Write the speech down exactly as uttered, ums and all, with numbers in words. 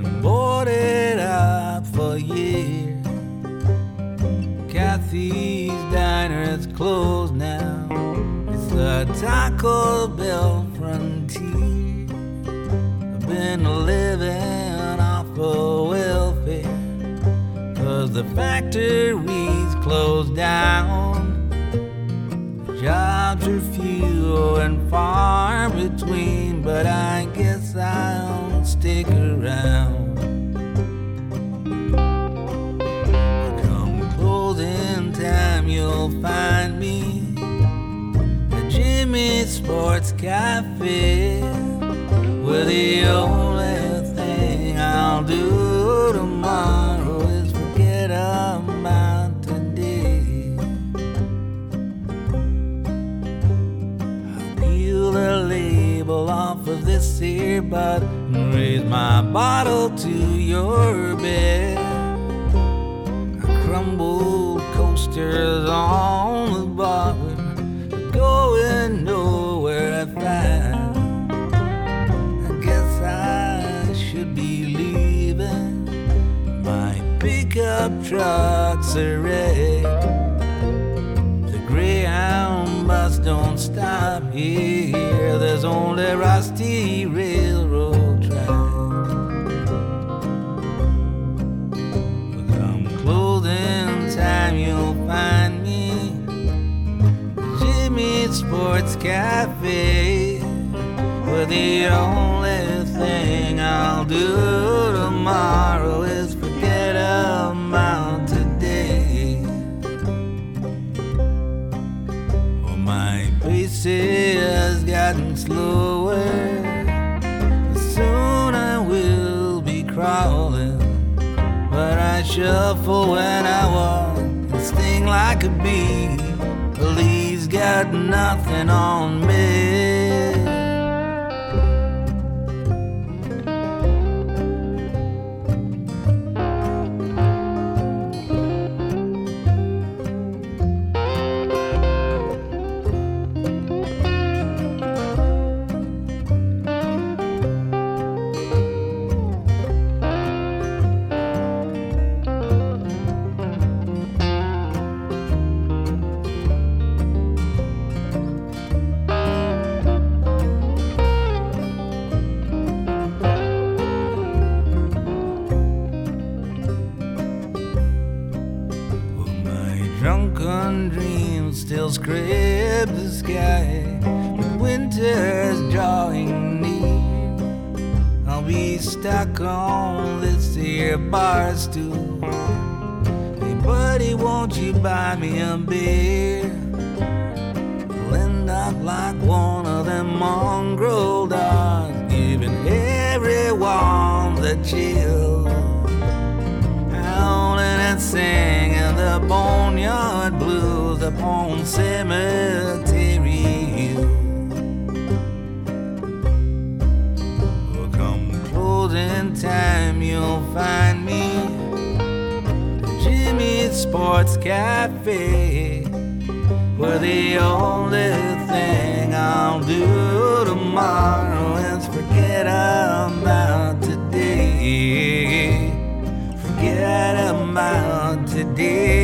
been boarded up for years. Kathy's diner is closed now. It's the Taco Bell frontier. I've been living off of welfare, 'cause the factories closed down. Jobs are few and far between, but I guess I'll stick around. Come closing time, you'll find me at Jimmy's Sports Cafe, where the only thing I'll do tomorrow is forget about today. I'll peel the label off of this here bud and raise my bottle to your bed. I crumbled coasters on the bar, going nowhere fast. I guess I should be leaving. My pickup trucks are wrecked. The Greyhound bus don't stop here. There's only rusty railroad tracks. Come closing time, you'll find me Jimmy's Sports Cafe, where the only thing I'll do tomorrow is forget about today. Oh, my pace has gotten slower. Soon I will be crawling, but I shuffle when I walk and sting like a bee. Police got nothing on me. Drunken dreams still scrape the sky, but winter's drawing near. I'll be stuck on this here bar stool. Hey buddy, won't you buy me a beer? I'll end up like one of them mongrel dogs, giving everyone the chill, howling and singing the boneyard blues upon Cemetery Hill. Oh, come closing time, you'll find me at Jimmy's Sports Cafe, where the only thing I'll do tomorrow is forget about today. Forget about today.